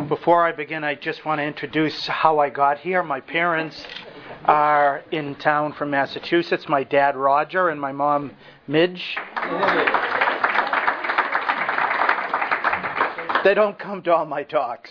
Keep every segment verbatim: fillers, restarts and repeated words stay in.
Before I begin, I just want to introduce how I got here. My parents are in town from Massachusetts. My dad, Roger, and my mom, Midge. They don't come to all my talks.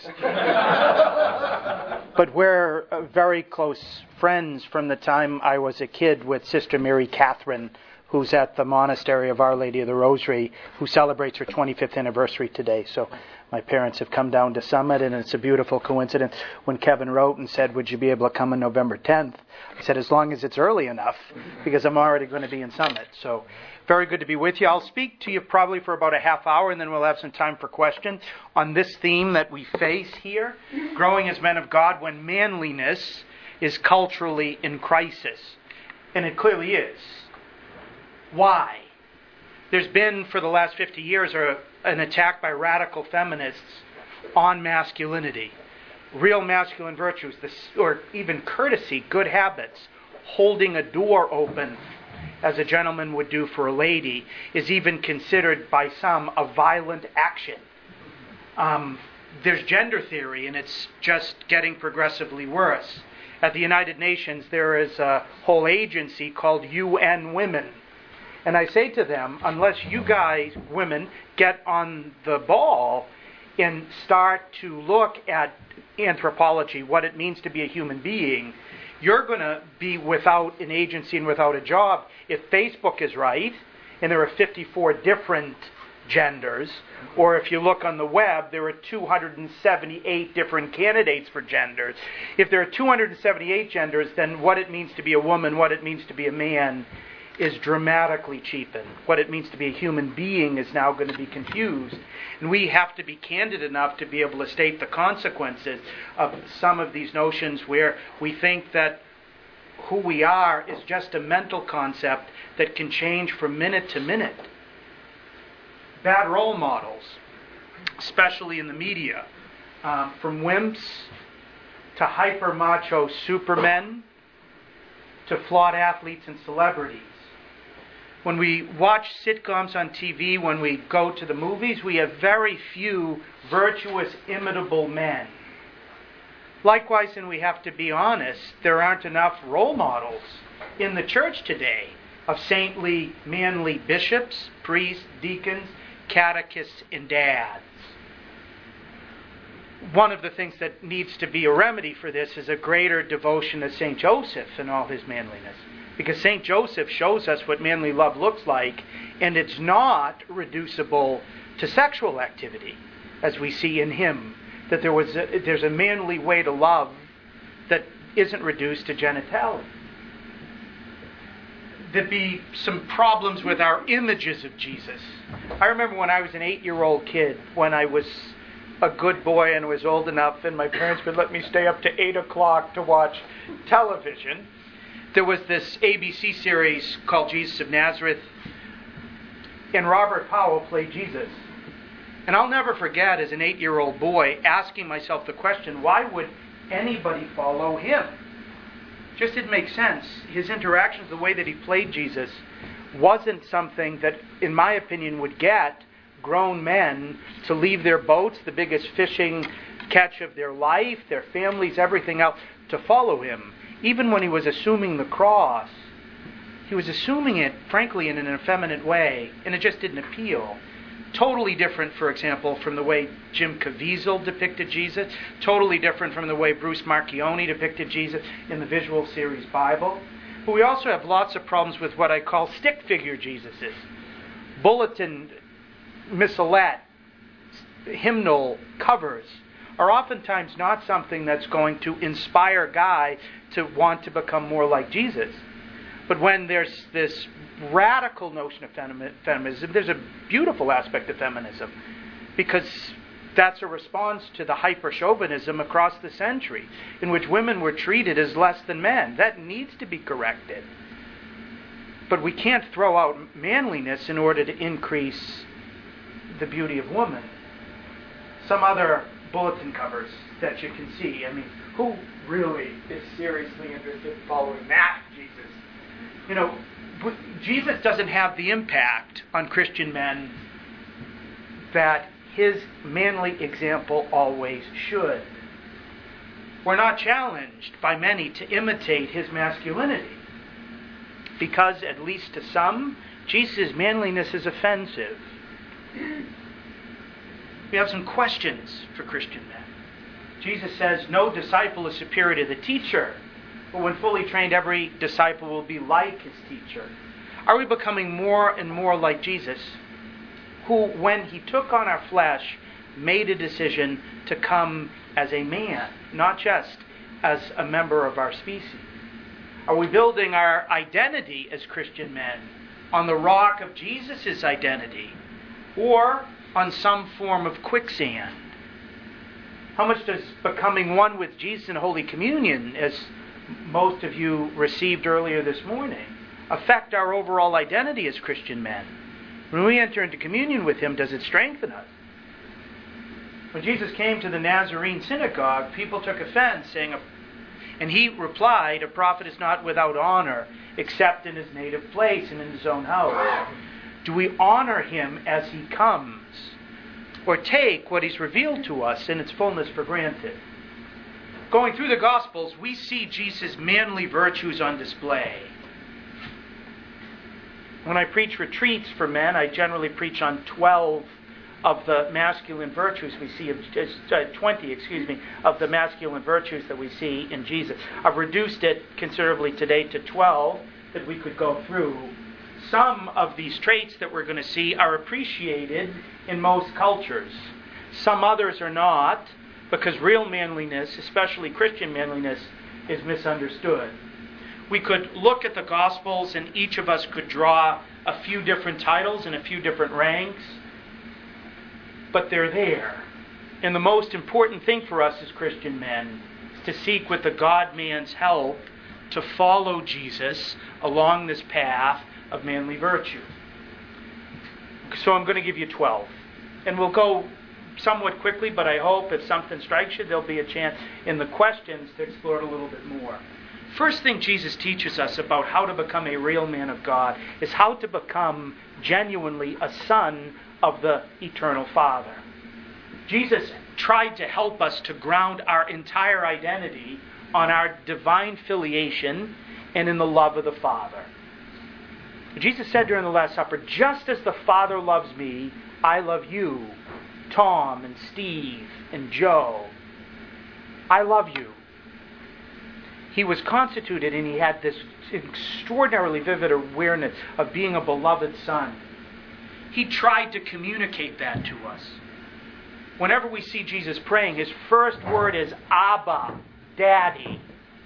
But we're uh, very close friends from the time I was a kid with Sister Mary Catherine, who's at the Monastery of Our Lady of the Rosary, who celebrates her twenty-fifth anniversary today. So my parents have come down to Summit, and it's a beautiful coincidence. When Kevin wrote and said, would you be able to come on November tenth? I said, as long as it's early enough, because I'm already going to be in Summit. So very good to be with you. I'll speak to you probably for about a half hour, and then we'll have some time for questions on this theme that we face here, growing as men of God when manliness is culturally in crisis. And it clearly is. Why? There's been, for the last fifty years, a, an attack by radical feminists on masculinity. Real masculine virtues, this, or even courtesy, good habits, holding a door open, as a gentleman would do for a lady, is even considered by some a violent action. Um, there's gender theory, and it's just getting progressively worse. At the United Nations, there is a whole agency called U N Women. And I say to them, unless you guys, women, get on the ball and start to look at anthropology, what it means to be a human being, you're going to be without an agency and without a job. If Facebook is right, and there are fifty-four different genders, or if you look on the web, there are two hundred seventy-eight different candidates for genders. If there are two hundred seventy-eight genders, then what it means to be a woman, what it means to be a man, is dramatically cheapened. What it means to be a human being is now going to be confused. And we have to be candid enough to be able to state the consequences of some of these notions where we think that who we are is just a mental concept that can change from minute to minute. Bad role models, especially in the media, um, from wimps to hyper-macho supermen to flawed athletes and celebrities. When we watch sitcoms on T V, when we go to the movies, we have very few virtuous, imitable men. Likewise, and we have to be honest, there aren't enough role models in the church today of saintly, manly bishops, priests, deacons, catechists, and dads. One of the things that needs to be a remedy for this is a greater devotion to Saint Joseph and all his manliness. Because Saint Joseph shows us what manly love looks like, and it's not reducible to sexual activity, as we see in him. That there was a, there's a manly way to love that isn't reduced to genitalia. There'd be some problems with our images of Jesus. I remember when I was an eight-year-old kid, when I was a good boy and was old enough, and my parents would let me stay up to eight o'clock to watch television. There was this A B C series called Jesus of Nazareth, and Robert Powell played Jesus. And I'll never forget, as an eight-year-old boy, asking myself the question, why would anybody follow him? Just didn't make sense. His interactions, the way that he played Jesus, wasn't something that, in my opinion, would get grown men to leave their boats, the biggest fishing catch of their life, their families, everything else, to follow him. Even when he was assuming the cross, he was assuming it, frankly, in an effeminate way, and it just didn't appeal. Totally different, for example, from the way Jim Caviezel depicted Jesus. Totally different from the way Bruce Marchione depicted Jesus in the visual series Bible. But we also have lots of problems with what I call stick figure Jesuses. Bulletin, missalette, hymnal covers are oftentimes not something that's going to inspire a guy to want to become more like Jesus. But when there's this radical notion of feminism, there's a beautiful aspect of feminism, because that's a response to the hyper-chauvinism across the century, in which women were treated as less than men. That needs to be corrected. But we can't throw out manliness in order to increase the beauty of woman. Some other bulletin covers that you can see. I mean, who really is seriously interested in following that Jesus? You know, Jesus doesn't have the impact on Christian men that his manly example always should. We're not challenged by many to imitate his masculinity, because, at least to some, Jesus' manliness is offensive. We have some questions for Christian men. Jesus says, no disciple is superior to the teacher, but when fully trained, every disciple will be like his teacher. Are we becoming more and more like Jesus, who, when he took on our flesh, made a decision to come as a man, not just as a member of our species? Are we building our identity as Christian men on the rock of Jesus' identity, or on some form of quicksand? How much does becoming one with Jesus in Holy Communion, as most of you received earlier this morning, affect our overall identity as Christian men? When we enter into communion with him, does it strengthen us? When Jesus came to the Nazarene synagogue, people took offense, saying, and he replied, a prophet is not without honor, except in his native place and in his own house. Do we honor him as he comes, or take what he's revealed to us in its fullness for granted? Going through the Gospels, we see Jesus' manly virtues on display. When I preach retreats for men, I generally preach on twelve of the masculine virtues we see, of, uh, twenty, excuse me, of the masculine virtues that we see in Jesus. I've reduced it considerably today to twelve that we could go through. Some of these traits that we're going to see are appreciated in most cultures. Some others are not, because real manliness, especially Christian manliness, is misunderstood. We could look at the Gospels, and each of us could draw a few different titles and a few different ranks, but they're there. And the most important thing for us as Christian men is to seek with the God-man's help to follow Jesus along this path of manly virtue. So I'm going to give you twelve. And we'll go somewhat quickly, but I hope if something strikes you, there'll be a chance in the questions to explore it a little bit more. First thing Jesus teaches us about how to become a real man of God is how to become genuinely a son of the eternal Father. Jesus tried to help us to ground our entire identity on our divine filiation and in the love of the Father. Jesus said during the Last Supper, just as the Father loves me, I love you, Tom and Steve and Joe. I love you. He was constituted, and he had this extraordinarily vivid awareness of being a beloved son. He tried to communicate that to us. Whenever we see Jesus praying, his first word is Abba, Daddy.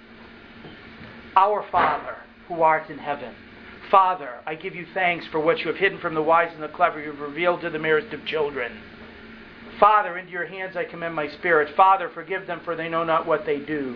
Our Father, who art in heaven. Father, I give you thanks for what you have hidden from the wise and the clever, you have revealed to the merest of children. Father, into your hands I commend my spirit. Father, forgive them, for they know not what they do.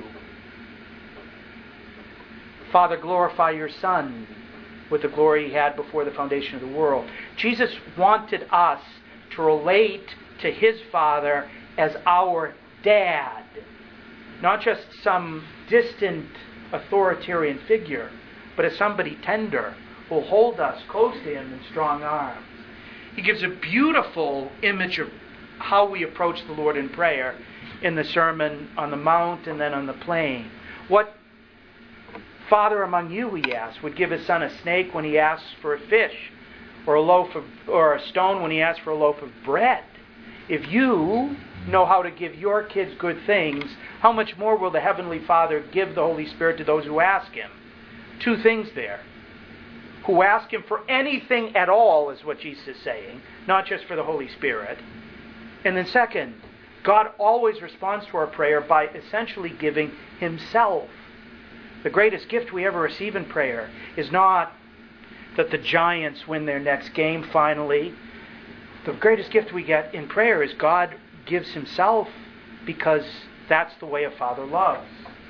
Father, glorify your Son with the glory he had before the foundation of the world. Jesus wanted us to relate to his Father as our dad, not just some distant authoritarian figure, but as somebody tender who will hold us close to him in strong arms. He gives a beautiful image of how we approach the Lord in prayer in the Sermon on the Mount and then on the plain. What father among you, he asks, would give his son a snake when he asks for a fish, or a loaf of, or a stone when he asks for a loaf of bread? If you know how to give your kids good things, how much more will the Heavenly Father give the Holy Spirit to those who ask him? Two things there. Who ask him for anything at all is what Jesus is saying, not just for the Holy Spirit. And then second, God always responds to our prayer by essentially giving himself. The greatest gift we ever receive in prayer is not that the Giants win their next game finally. The greatest gift we get in prayer is God gives himself, because that's the way a father loves.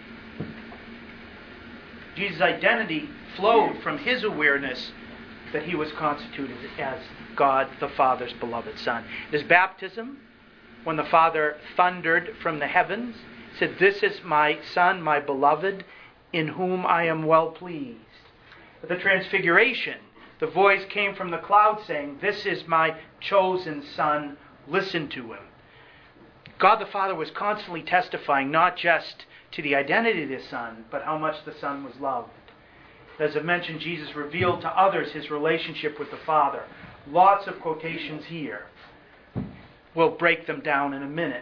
Jesus' identity flowed from his awareness that he was constituted as God the Father's beloved Son. His baptism, when the Father thundered from the heavens, said, "This is my Son, my beloved, in whom I am well pleased." At the Transfiguration, the voice came from the cloud saying, "This is my chosen Son, Listen to him. God the Father was constantly testifying not just to the identity of the Son, but how much the Son was loved. As I mentioned, Jesus revealed to others his relationship with the Father. Lots of quotations here. We'll break them down in a minute.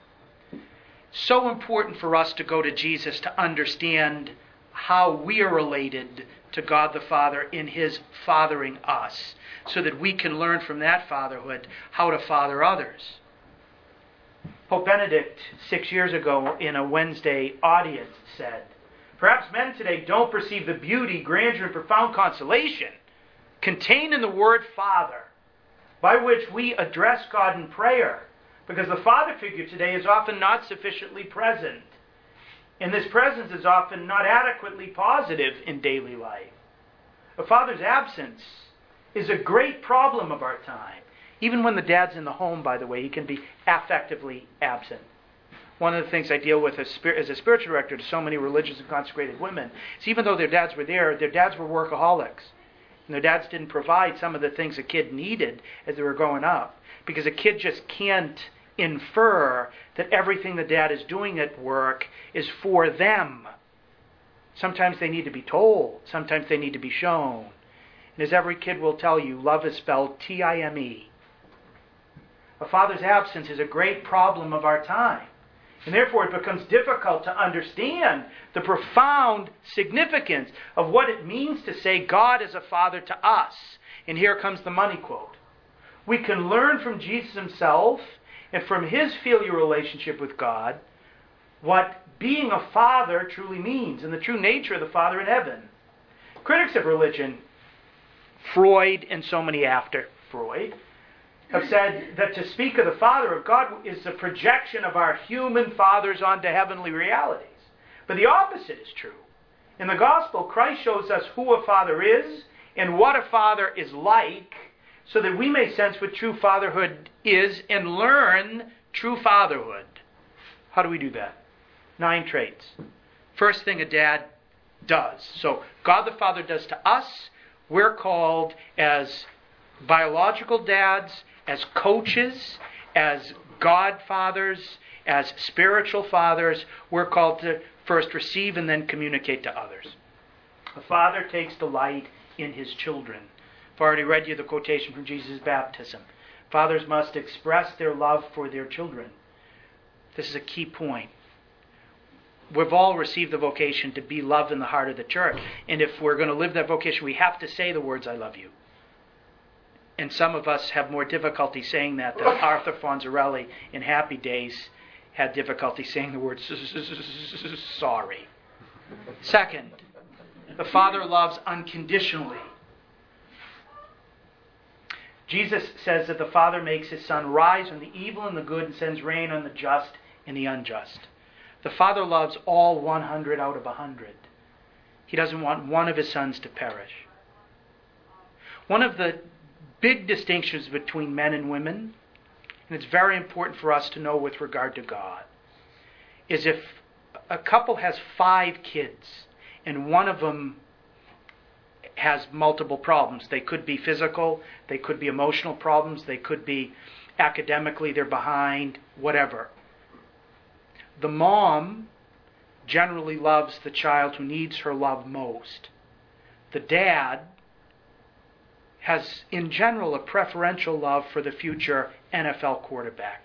So important for us to go to Jesus to understand how we are related to God the Father in his fathering us, so that we can learn from that fatherhood how to father others. Pope Benedict, six years ago in a Wednesday audience, said, "Perhaps men today don't perceive the beauty, grandeur, and profound consolation contained in the word Father, by which we address God in prayer, because the Father figure today is often not sufficiently present, and this presence is often not adequately positive in daily life. A father's absence is a great problem of our time. Even when the dad's in the home, by the way, he can be affectively absent. One of the things I deal with as, spir- as a spiritual director to so many religious and consecrated women is even though their dads were there, their dads were workaholics. And their dads didn't provide some of the things a kid needed as they were growing up. Because a kid just can't infer that everything the dad is doing at work is for them. Sometimes they need to be told. Sometimes they need to be shown. And as every kid will tell you, love is spelled T I M E. A father's absence is a great problem of our time. And therefore it becomes difficult to understand the profound significance of what it means to say God is a father to us. And here comes the money quote. We can learn from Jesus himself and from his filial relationship with God what being a father truly means and the true nature of the Father in heaven. Critics of religion, Freud and so many after Freud, have said that to speak of the Father of God is a projection of our human fathers onto heavenly realities. But the opposite is true. In the gospel, Christ shows us who a father is and what a father is like, so that we may sense what true fatherhood is and learn true fatherhood. How do we do that? Nine traits. First thing a dad does. So God the Father does to us. We're called as biological dads, as coaches, as godfathers, as spiritual fathers. We're called to first receive and then communicate to others. A father takes delight in his children. I've already read you the quotation from Jesus' baptism. Fathers must express their love for their children. This is a key point. We've all received the vocation to be loved in the heart of the church. And if we're going to live that vocation, we have to say the words, I love you. And some of us have more difficulty saying that than Arthur Fonzarelli in Happy Days had difficulty saying the word sorry. Second, the Father loves unconditionally. Jesus says that the Father makes his sun rise on the evil and the good and sends rain on the just and the unjust. The Father loves all one hundred out of one hundred. He doesn't want one of his sons to perish. One of the big distinctions between men and women, and it's very important for us to know with regard to God, is if a couple has five kids and one of them has multiple problems. They could be physical, they could be emotional problems, they could be academically they're behind, whatever. The mom generally loves the child who needs her love most. The dad has, in general, a preferential love for the future N F L quarterback.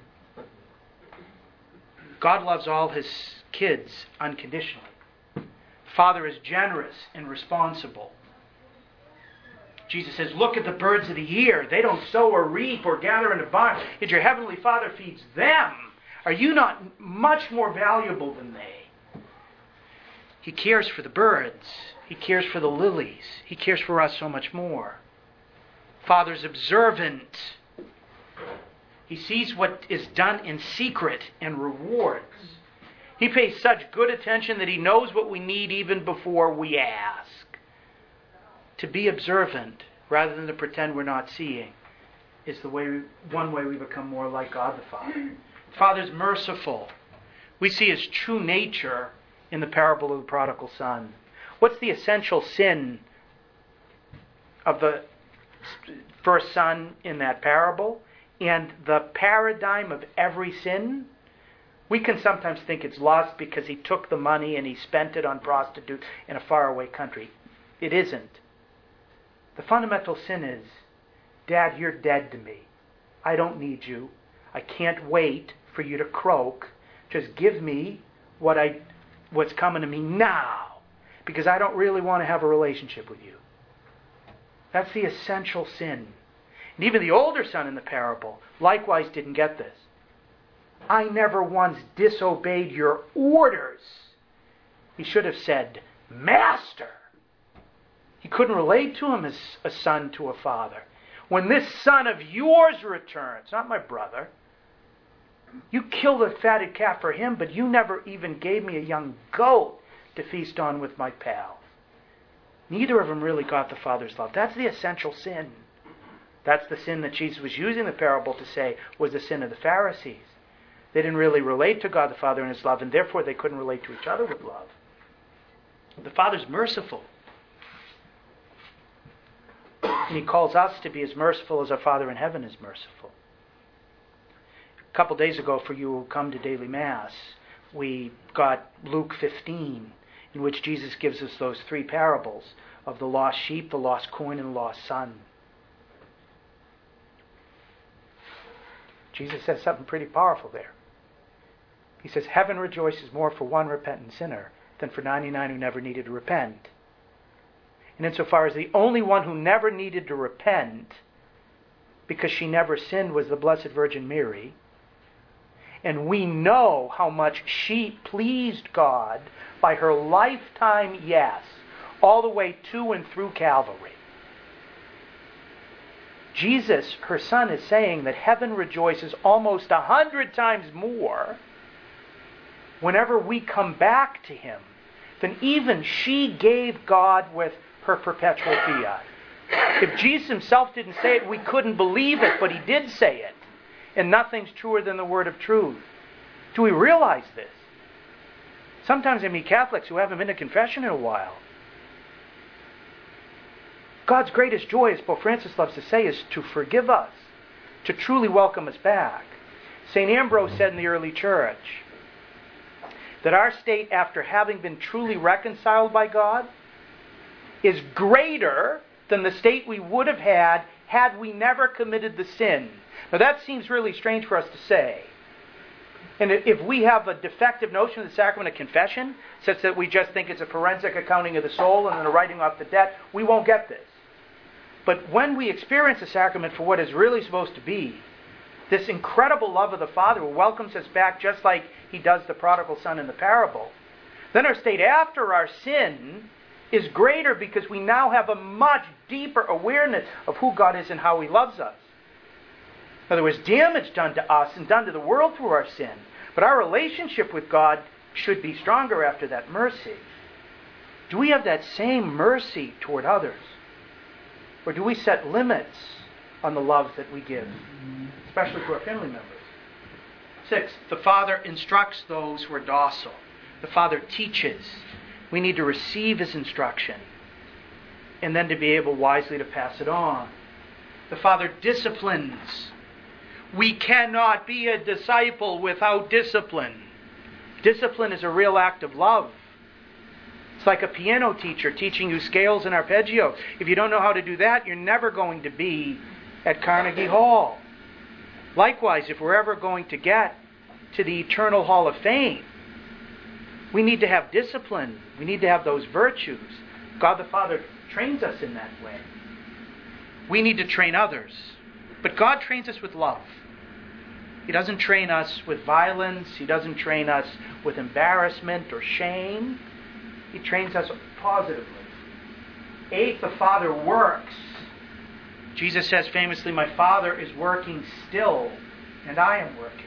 God loves all his kids unconditionally. Father is generous and responsible. Jesus says, look at the birds of the air. They don't sow or reap or gather in a barn, yet your heavenly Father feeds them. Are you not much more valuable than they? He cares for the birds. He cares for the lilies. He cares for us so much more. Father's observant. He sees what is done in secret and rewards. He pays such good attention that he knows what we need even before we ask. To be observant rather than to pretend we're not seeing is the way we, one way we become more like God the Father. Father's merciful. We see his true nature in the parable of the prodigal son. What's the essential sin of the first son in that parable? And the paradigm of every sin, we can sometimes think it's lost because he took the money and he spent it on prostitutes in a faraway country. It isn't. The fundamental sin is, Dad, you're dead to me. I don't need you. I can't wait for you to croak. Just give me what I, what's coming to me now, because I don't really want to have a relationship with you. That's the essential sin. And even the older son in the parable likewise didn't get this. I never once disobeyed your orders. He should have said, Master. He couldn't relate to him as a son to a father. When this son of yours returns, not my brother, you killed a fatted calf for him, but you never even gave me a young goat to feast on with my pals. Neither of them really got the Father's love. That's the essential sin. That's the sin that Jesus was using the parable to say was the sin of the Pharisees. They didn't really relate to God the Father in His love, and therefore they couldn't relate to each other with love. The Father's merciful. And He calls us to be as merciful as our Father in heaven is merciful. A couple days ago, for you who come to daily Mass, we got Luke fifteen, in which Jesus gives us those three parables of the lost sheep, the lost coin, and the lost son. Jesus says something pretty powerful there. He says, heaven rejoices more for one repentant sinner than for ninety-nine who never needed to repent. And insofar as the only one who never needed to repent, because she never sinned, was the Blessed Virgin Mary, and we know how much she pleased God by her lifetime yes, all the way to and through Calvary. Jesus, her son, is saying that heaven rejoices almost a hundred times more whenever we come back to Him than even she gave God with her perpetual fiat. If Jesus Himself didn't say it, we couldn't believe it, but He did say it. And nothing's truer than the word of truth. Do we realize this? Sometimes I meet Catholics who haven't been to confession in a while. God's greatest joy, as Pope Francis loves to say, is to forgive us, to truly welcome us back. Saint Ambrose said in the early church that our state, after having been truly reconciled by God, is greater than the state we would have had had we never committed the sin. Now that seems really strange for us to say. And if we have a defective notion of the sacrament of confession, such that we just think it's a forensic accounting of the soul and then a writing off the debt, we won't get this. But when we experience the sacrament for what it's really supposed to be, this incredible love of the Father who welcomes us back just like He does the prodigal son in the parable, then our state after our sin is greater because we now have a much deeper awareness of who God is and how He loves us. Now, there was damage done to us and done to the world through our sin, but our relationship with God should be stronger after that mercy. Do we have that same mercy toward others? Or do we set limits on the love that we give, especially to our family members? Six, the Father instructs those who are docile. The Father teaches. We need to receive His instruction and then to be able wisely to pass it on. The Father disciplines. We cannot be a disciple without discipline. Discipline is a real act of love. It's like a piano teacher teaching you scales and arpeggios. If you don't know how to do that, you're never going to be at Carnegie Hall. Likewise, if we're ever going to get to the Eternal Hall of Fame, we need to have discipline. We need to have those virtues. God the Father trains us in that way. We need to train others. But God trains us with love. He doesn't train us with violence. He doesn't train us with embarrassment or shame. He trains us positively. Eighth, the Father works. Jesus says famously, my Father is working still, and I am working.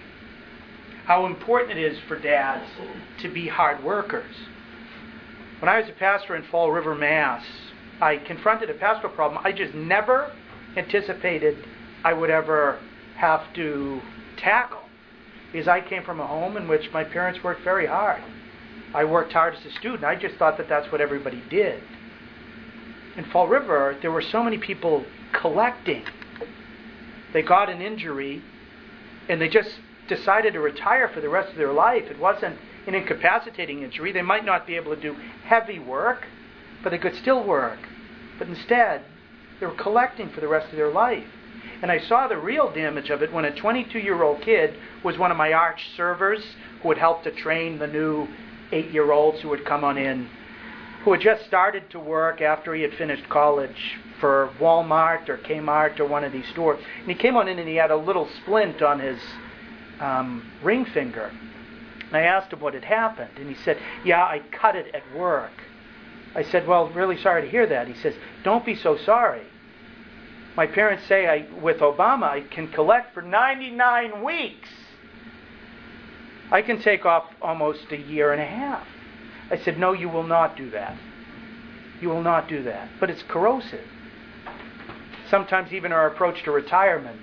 How important it is for dads to be hard workers. When I was a pastor in Fall River, Mass, I confronted a pastoral problem I just never anticipated I would ever have to tackle. Because I came from a home in which my parents worked very hard. I worked hard as a student. I just thought that that's what everybody did. In Fall River, there were so many people collecting. they got an injury, and they just decided to retire for the rest of their life. It wasn't an incapacitating injury. They might not be able to do heavy work, but they could still work. But instead, they were collecting for the rest of their life. And I saw the real damage of it when a twenty-two-year-old kid was one of my arch servers who would help to train the new eight-year-olds who would come on in, who had just started to work after he had finished college for Walmart or Kmart or one of these stores. And he came on in and he had a little splint on his um, ring finger. And I asked him what had happened. And he said, yeah, I cut it at work. I said, well, really sorry to hear that. He says, don't be so sorry. My parents say I, with Obama, I can collect for ninety-nine weeks. I can take off almost a year and a half. I said, no, you will not do that. You will not do that. But it's corrosive. Sometimes even our approach to retirement,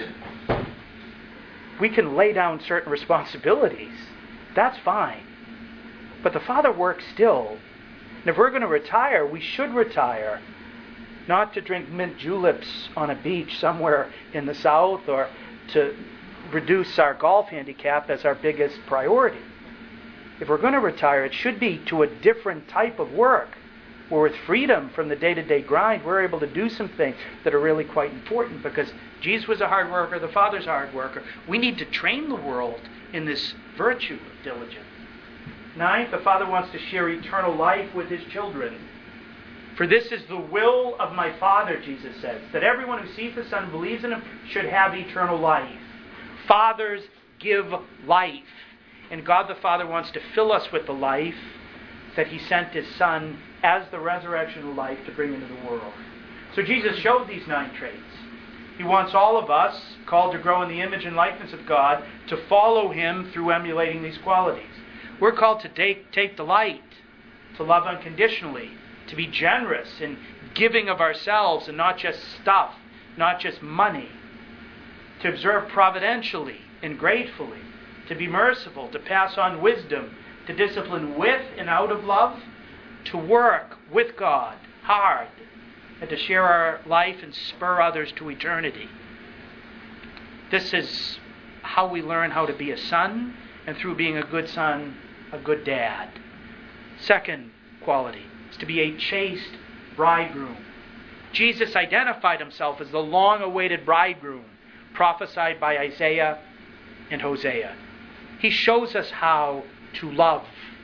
we can lay down certain responsibilities. That's fine. But the Father works still. And if we're going to retire, we should retire. Not to drink mint juleps on a beach somewhere in the south or to reduce our golf handicap as our biggest priority. If we're going to retire, it should be to a different type of work where with freedom from the day-to-day grind, we're able to do some things that are really quite important because Jesus was a hard worker, the Father's a hard worker. We need to train the world in this virtue of diligence. Ninth, the Father wants to share eternal life with His children. For this is the will of my Father, Jesus says, that everyone who sees the Son and believes in Him should have eternal life. Fathers give life. And God the Father wants to fill us with the life that He sent His Son as the resurrection life to bring into the world. So Jesus showed these nine traits. He wants all of us, called to grow in the image and likeness of God, to follow Him through emulating these qualities. We're called to take, take delight, to love unconditionally, to be generous in giving of ourselves and not just stuff, not just money, to observe providentially and gratefully, to be merciful, to pass on wisdom, to discipline with and out of love, to work with God hard, and to share our life and spur others to eternity. This is how we learn how to be a son, and through being a good son, a good dad. Second quality is to be a chaste bridegroom. Jesus identified Himself as the long-awaited bridegroom, prophesied by Isaiah and Hosea. He shows us how to love.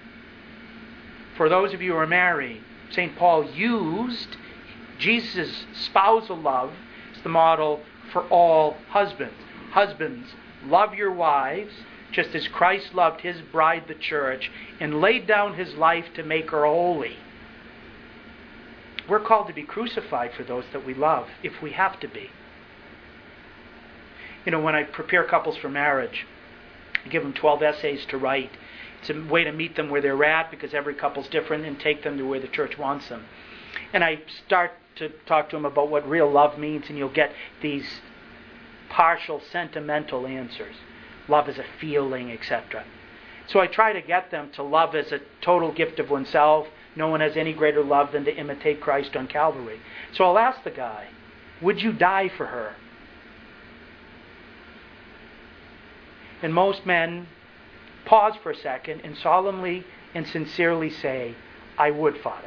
For those of you who are married, Saint Paul used Jesus' spousal love as the model for all husbands. Husbands, love your wives, just as Christ loved His bride, the church, and laid down His life to make her holy. We're called to be crucified for those that we love, if we have to be. You know, when I prepare couples for marriage, I give them twelve essays to write. It's a way to meet them where they're at because every couple's different and take them to where the church wants them. And I start to talk to them about what real love means, and you'll get these partial sentimental answers. Love is a feeling, et cetera. So I try to get them to love as a total gift of oneself. No one has any greater love than to imitate Christ on Calvary. So I'll ask the guy, would you die for her? And most men pause for a second and solemnly and sincerely say, I would, Father.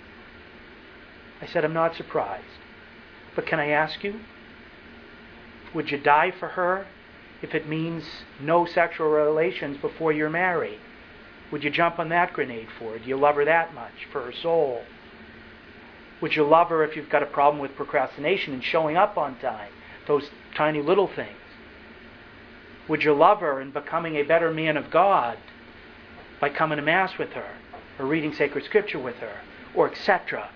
I said, I'm not surprised. But can I ask you, would you die for her if it means no sexual relations before you're married? Would you jump on that grenade for her? Do you love her that much for her soul? Would you love her if you've got a problem with procrastination and showing up on time? Those tiny little things. Would you love her in becoming a better man of God by coming to Mass with her, or reading sacred scripture with her, or et cetera?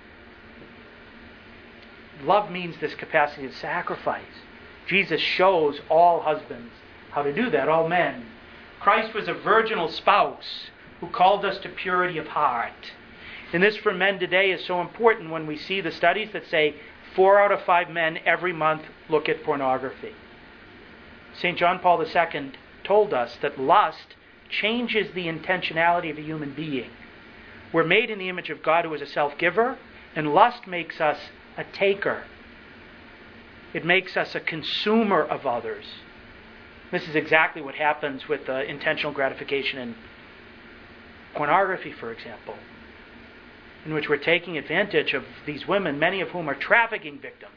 Love means this capacity to sacrifice. Jesus shows all husbands how to do that, all men. Christ was a virginal spouse who called us to purity of heart. And this for men today is so important when we see the studies that say four out of five men every month look at pornography. Saint John Paul the Second told us that lust changes the intentionality of a human being. We're made in the image of God, who is a self-giver, and lust makes us a taker. It makes us a consumer of others. This is exactly what happens with uh, intentional gratification in pornography, for example, in which we're taking advantage of these women, many of whom are trafficking victims,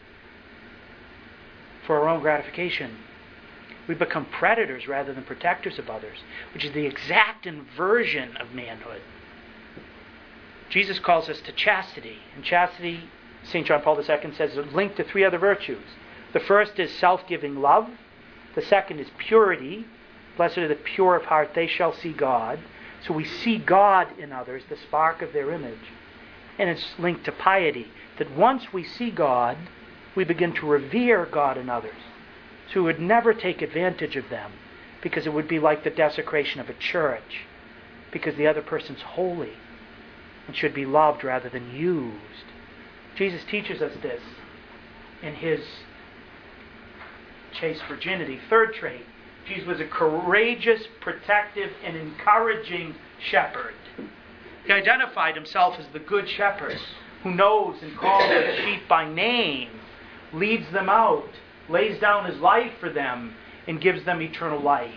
for our own gratification. We become predators rather than protectors of others, which is the exact inversion of manhood. Jesus calls us to chastity, and chastity, Saint John Paul the Second says, is linked to three other virtues. The first is self-giving love. The second is purity. Blessed are the pure of heart, they shall see God. So we see God in others, the spark of their image. And it's linked to piety, that once we see God, we begin to revere God in others. So we would never take advantage of them, because it would be like the desecration of a church, because the other person's holy and should be loved rather than used. Jesus teaches us this in his chaste virginity. Third trait, Jesus was a courageous, protective, and encouraging shepherd. He identified himself as the good shepherd who knows and calls his sheep by name, leads them out, lays down his life for them, and gives them eternal life.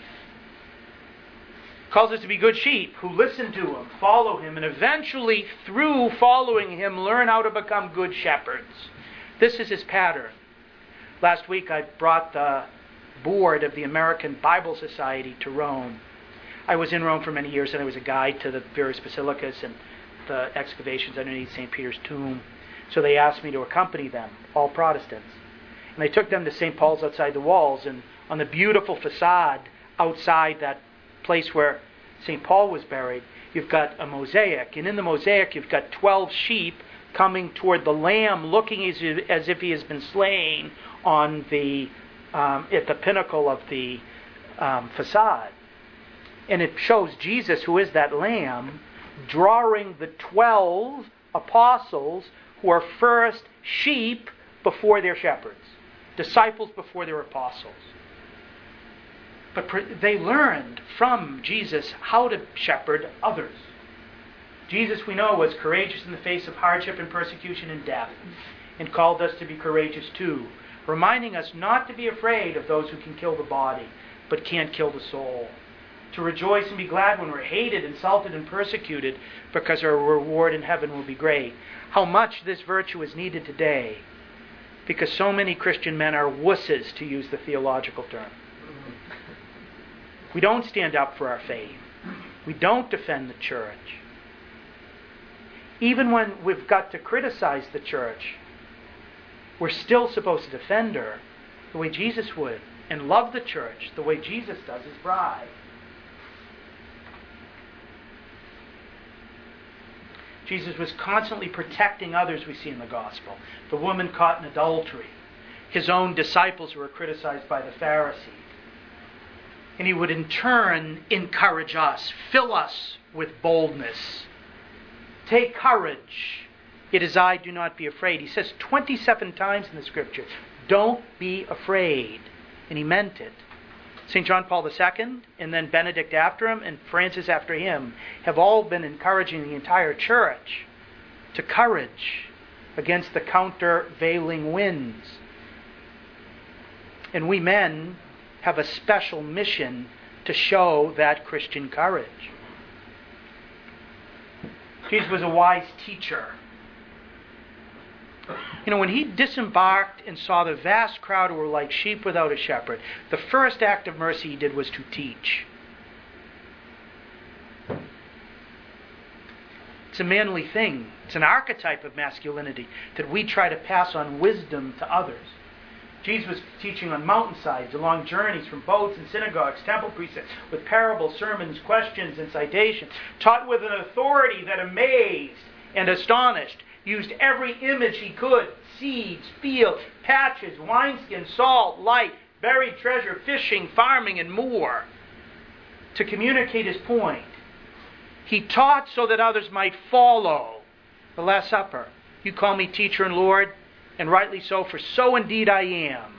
Calls us to be good sheep who listen to him, follow him, and eventually, through following him, learn how to become good shepherds. This is his pattern. Last week I brought the board of the American Bible Society to Rome. I was in Rome for many years, and I was a guide to the various basilicas and the excavations underneath Saint Peter's tomb. So they asked me to accompany them, all Protestants. And I took them to Saint Paul's outside the walls, and on the beautiful facade outside that place where Saint Paul was buried, you've got a mosaic. And in the mosaic, you've got twelve sheep coming toward the lamb, looking as if, as if he has been slain on the um, at the pinnacle of the um, facade. And it shows Jesus, who is that lamb, drawing the twelve apostles who are first sheep before their shepherds, disciples before their apostles. But they learned from Jesus how to shepherd others. Jesus, we know, was courageous in the face of hardship and persecution and death, and called us to be courageous too, reminding us not to be afraid of those who can kill the body, but can't kill the soul. To rejoice and be glad when we're hated, insulted, and persecuted, because our reward in heaven will be great. How much this virtue is needed today, because so many Christian men are wusses, to use the theological term. We don't stand up for our faith. We don't defend the church. Even when we've got to criticize the church, we're still supposed to defend her the way Jesus would, and love the church the way Jesus does his bride. Jesus was constantly protecting others, we see in the gospel. The woman caught in adultery. His own disciples who were criticized by the Pharisees. And he would in turn encourage us, fill us with boldness. Take courage. It is I, do not be afraid. He says twenty-seven times in the Scripture, don't be afraid. And he meant it. Saint John Paul the Second, and then Benedict after him, and Francis after him, have all been encouraging the entire church to courage against the countervailing winds. And we men have a special mission to show that Christian courage. Jesus was a wise teacher. You know, when he disembarked and saw the vast crowd who were like sheep without a shepherd, the first act of mercy he did was to teach. It's a manly thing. It's an archetype of masculinity that we try to pass on wisdom to others. Jesus was teaching on mountainsides, along journeys from boats and synagogues, temple precincts, with parables, sermons, questions, and citations, taught with an authority that amazed and astonished, used every image he could, seeds, fields, patches, wineskin, salt, light, buried treasure, fishing, farming, and more, to communicate his point. He taught so that others might follow. The Last Supper. You call me teacher and Lord, and rightly so, for so indeed I am.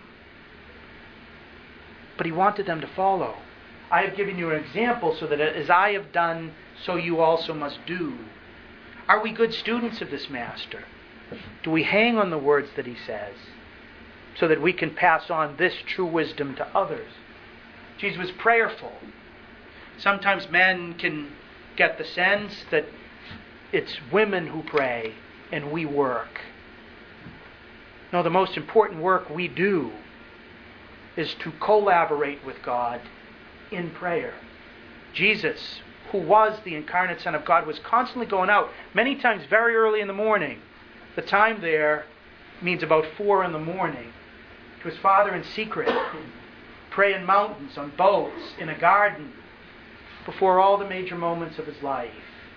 But he wanted them to follow. I have given you an example so that as I have done, so you also must do. Are we good students of this Master? Do we hang on the words that he says? so that we can pass on this true wisdom to others. Jesus was prayerful. Sometimes men can get the sense that it's women who pray and we work. No, the most important work we do is to collaborate with God in prayer. Jesus, who was the incarnate Son of God, was constantly going out, many times very early in the morning. The time there means about four in the morning, to his Father in secret, pray in mountains, on boats, in a garden, before all the major moments of his life.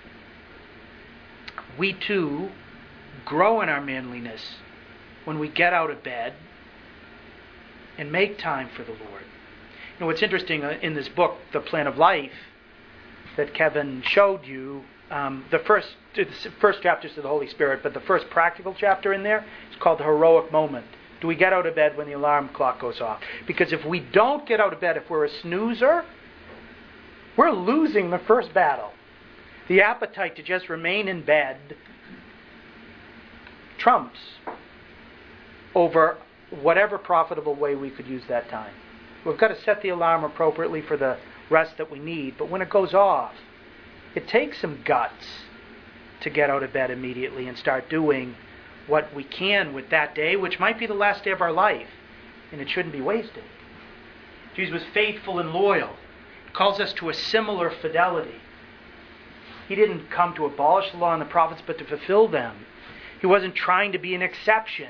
We too grow in our manliness when we get out of bed and make time for the Lord. You know, what's interesting uh, in this book, The Plan of Life, that Kevin showed you, um, the first the first chapter is to the Holy Spirit, but the first practical chapter in there is called The Heroic Moment. Do we get out of bed when the alarm clock goes off? Because if we don't get out of bed, if we're a snoozer, we're losing the first battle. The appetite to just remain in bed trumps over whatever profitable way we could use that time. We've got to set the alarm appropriately for the rest that we need. But when it goes off, it takes some guts to get out of bed immediately and start doing what we can with that day, which might be the last day of our life, and it shouldn't be wasted. Jesus was faithful and loyal. He calls us to a similar fidelity. He didn't come to abolish the law and the prophets, but to fulfill them. He wasn't trying to be an exception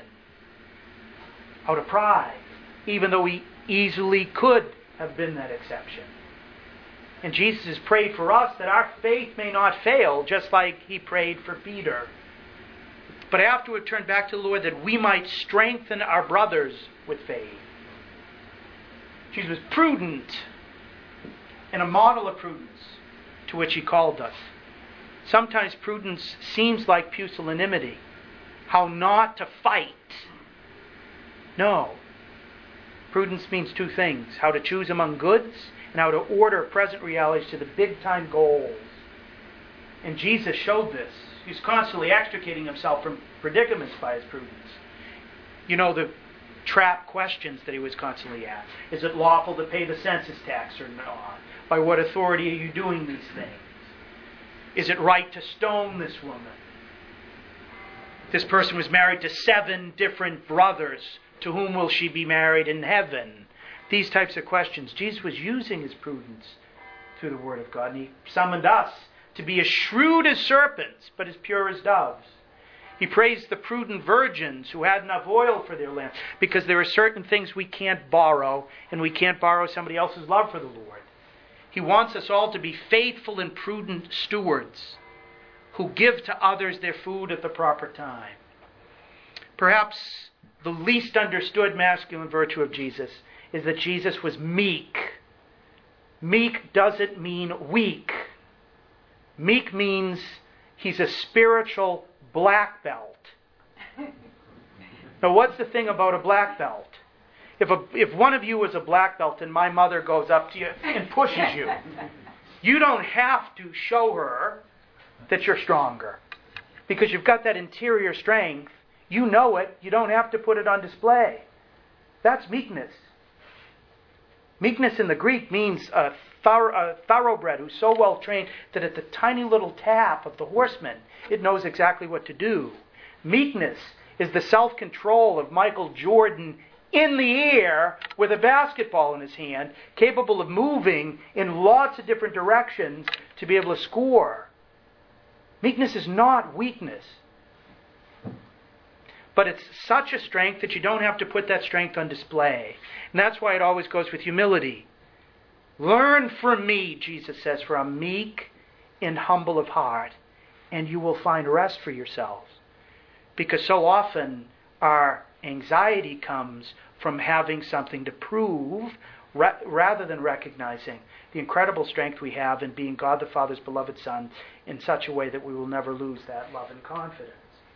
out of pride, even though he easily could have been that exception. And Jesus has prayed for us that our faith may not fail, just like he prayed for Peter. But after we've turned back to the Lord, that we might strengthen our brothers with faith. Jesus was prudent and a model of prudence to which he called us. Sometimes prudence seems like pusillanimity. How not to fight. No. Prudence means two things. How to choose among goods and how to order present realities to the big-time goals. And Jesus showed this. He's constantly extricating himself from predicaments by his prudence. You know the trap questions that he was constantly asked. Is it lawful to pay the census tax or not? By what authority are you doing these things? Is it right to stone this woman? This person was married to seven different brothers. To whom will she be married in heaven? These types of questions. Jesus was using his prudence through the Word of God. And he summoned us to be as shrewd as serpents, but as pure as doves. He praised the prudent virgins who had enough oil for their lamps, because there are certain things we can't borrow, and we can't borrow somebody else's love for the Lord. He wants us all to be faithful and prudent stewards who give to others their food at the proper time. Perhaps the least understood masculine virtue of Jesus is that Jesus was meek. Meek doesn't mean weak. Meek means he's a spiritual black belt. Now, what's the thing about a black belt? If a, if one of you was a black belt and my mother goes up to you and pushes you, you don't have to show her that you're stronger. Because you've got that interior strength. You know it. You don't have to put it on display. That's meekness. Meekness in the Greek means a, thorough, a thoroughbred who's so well trained that at the tiny little tap of the horseman, it knows exactly what to do. Meekness is the self-control of Michael Jordan in the air with a basketball in his hand, capable of moving in lots of different directions to be able to score. Meekness is not weakness. But it's such a strength that you don't have to put that strength on display. And that's why it always goes with humility. Learn from me, Jesus says, for I'm meek and humble of heart, and you will find rest for yourselves. Because so often our anxiety comes from having something to prove ra- rather than recognizing the incredible strength we have in being God the Father's beloved Son in such a way that we will never lose that love and confidence.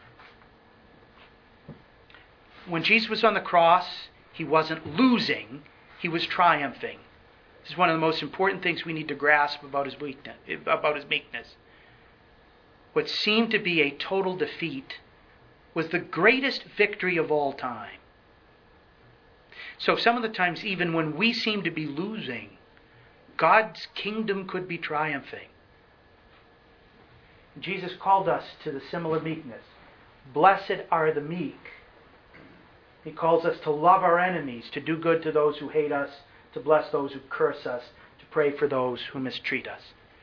When Jesus was on the cross, he wasn't losing, he was triumphing. This is one of the most important things we need to grasp about his weakness, about his meekness. What seemed to be a total defeat was the greatest victory of all time. So some of the times, even when we seem to be losing, God's kingdom could be triumphing. Jesus called us to the similar meekness. Blessed are the meek. He calls us to love our enemies, to do good to those who hate us, to bless those who curse us, to pray for those who mistreat us.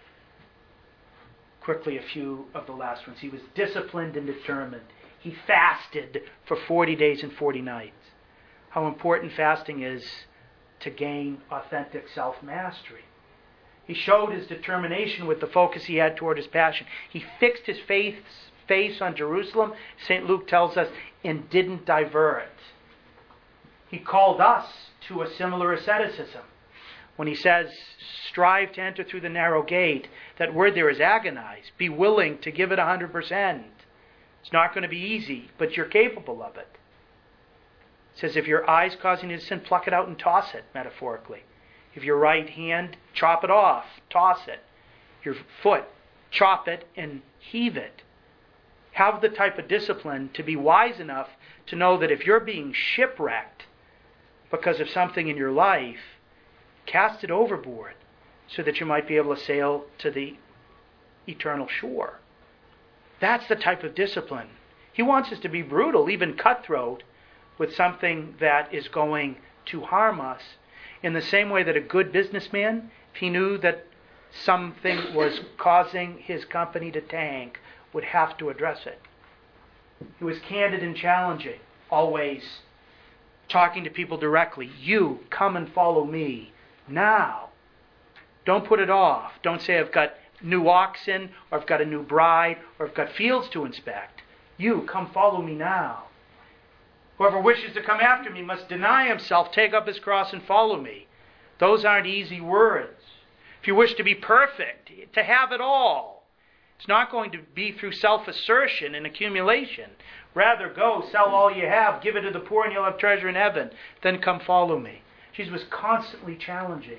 Quickly, a few of the last ones. He was disciplined and determined. He fasted for forty days and forty nights. How important fasting is to gain authentic self-mastery. He showed his determination with the focus he had toward his passion. He fixed his face, face on Jerusalem, Saint Luke tells us, and didn't divert. He called us to a similar asceticism. When he says, strive to enter through the narrow gate, that word there is agonize. Be willing to give it one hundred percent. It's not going to be easy, but you're capable of it. It says, if your eye's causing you to sin, pluck it out and toss it, metaphorically. If your right hand, chop it off, toss it. Your foot, chop it and heave it. Have the type of discipline to be wise enough to know that if you're being shipwrecked because of something in your life, cast it overboard so that you might be able to sail to the eternal shore. That's the type of discipline. He wants us to be brutal, even cutthroat, with something that is going to harm us. In the same way that a good businessman, if he knew that something was causing his company to tank, would have to address it. He was candid and challenging, always talking to people directly. You, come and follow me now. Don't put it off. Don't say, I've got new oxen, or I've got a new bride, or I've got fields to inspect. You, come follow me now. Whoever wishes to come after me must deny himself, take up his cross, and follow me. Those aren't easy words. If you wish to be perfect, to have it all, it's not going to be through self-assertion and accumulation. Rather, go, sell all you have, give it to the poor, and you'll have treasure in heaven. Then come follow me. Jesus was constantly challenging.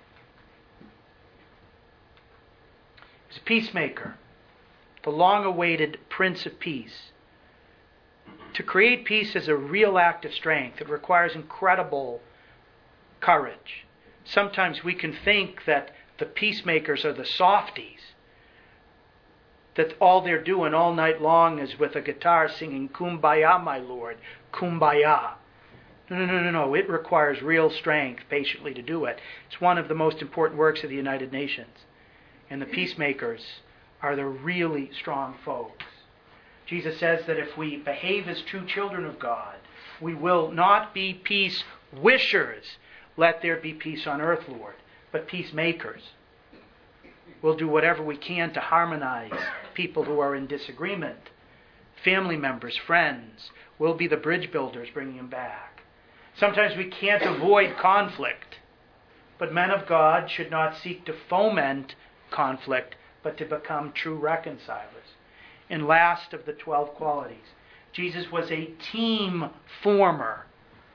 He was a peacemaker, the long-awaited Prince of Peace. To create peace is a real act of strength. It requires incredible courage. Sometimes we can think that the peacemakers are the softies, that all they're doing all night long is with a guitar singing, Kumbaya, my Lord, Kumbaya. No, no, no, no, no. It requires real strength patiently to do it. It's one of the most important works of the United Nations. And the peacemakers are the really strong folks. Jesus says that if we behave as true children of God, we will not be peace wishers. Let there be peace on earth, Lord, but peacemakers. We'll do whatever we can to harmonize people who are in disagreement. Family members, friends. We'll be the bridge builders bringing them back. Sometimes we can't avoid conflict, but men of God should not seek to foment conflict, but to become true reconcilers. And last of the twelve qualities, Jesus was a team former.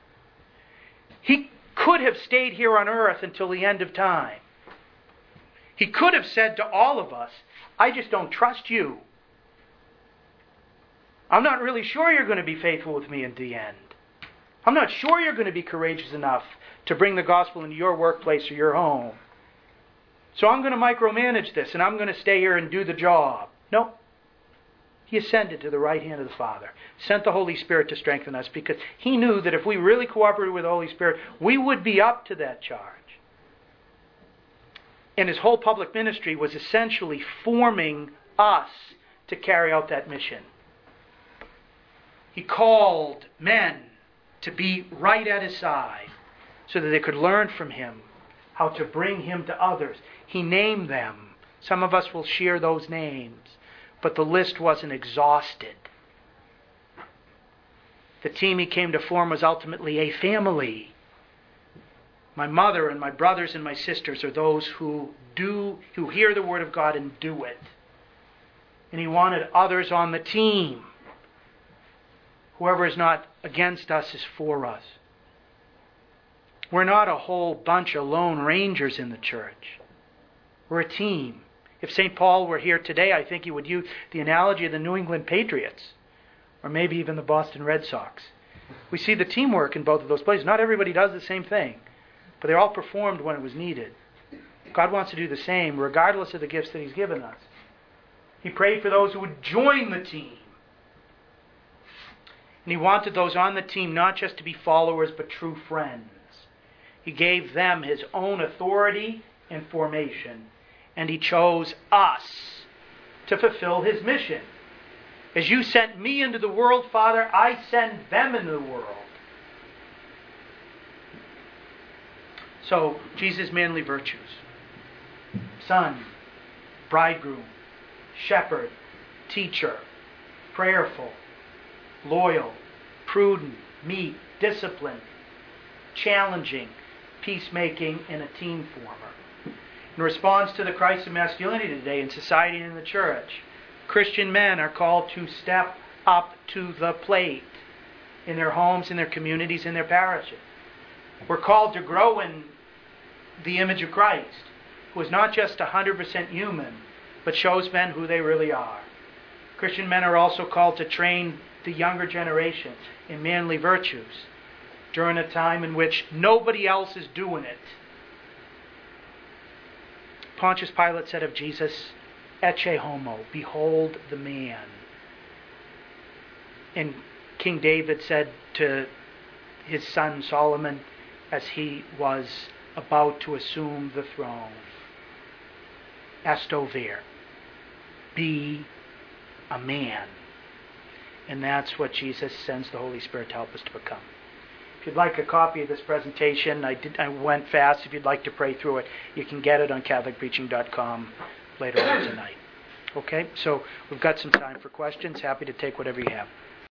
He could have stayed here on earth until the end of time. He could have said to all of us, I just don't trust you. I'm not really sure you're going to be faithful with me in the end. I'm not sure you're going to be courageous enough to bring the gospel into your workplace or your home. So I'm going to micromanage this and I'm going to stay here and do the job. No. He ascended to the right hand of the Father, sent the Holy Spirit to strengthen us because he knew that if we really cooperated with the Holy Spirit, we would be up to that charge. And his whole public ministry was essentially forming us to carry out that mission. He called men to be right at his side so that they could learn from him how to bring him to others. He named them. Some of us will share those names. But the list wasn't exhausted. The team he came to form was ultimately a family. My mother and my brothers and my sisters are those who do, who hear the word of God and do it. And he wanted others on the team. Whoever is not against us is for us. We're not a whole bunch of lone rangers in the church. We're a team. If Saint Paul were here today, I think he would use the analogy of the New England Patriots, or maybe even the Boston Red Sox. We see the teamwork in both of those places. Not everybody does the same thing, but they all performed when it was needed. God wants to do the same, regardless of the gifts that He's given us. He prayed for those who would join the team. And He wanted those on the team not just to be followers, but true friends. He gave them His own authority and formation. And He chose us to fulfill His mission. As you sent me into the world, Father, I send them into the world. So, Jesus' manly virtues. Son, bridegroom, shepherd, teacher, prayerful, loyal, prudent, meek, disciplined, challenging, peacemaking, and a team former. In response to the crisis of masculinity today in society and in the church, Christian men are called to step up to the plate in their homes, in their communities, in their parishes. We're called to grow in the image of Christ, who is not just one hundred percent human, but shows men who they really are. Christian men are also called to train the younger generation in manly virtues during a time in which nobody else is doing it. Pontius Pilate said of Jesus, Ecce homo, behold the man. And King David said to his son Solomon as he was about to assume the throne, Esto ver, be a man. And that's what Jesus sends the Holy Spirit to help us to become. If you'd like a copy of this presentation, I did I went fast. If you'd like to pray through it, you can get it on Catholic Preaching dot com later on tonight. Okay, so we've got some time for questions. Happy to take whatever you have.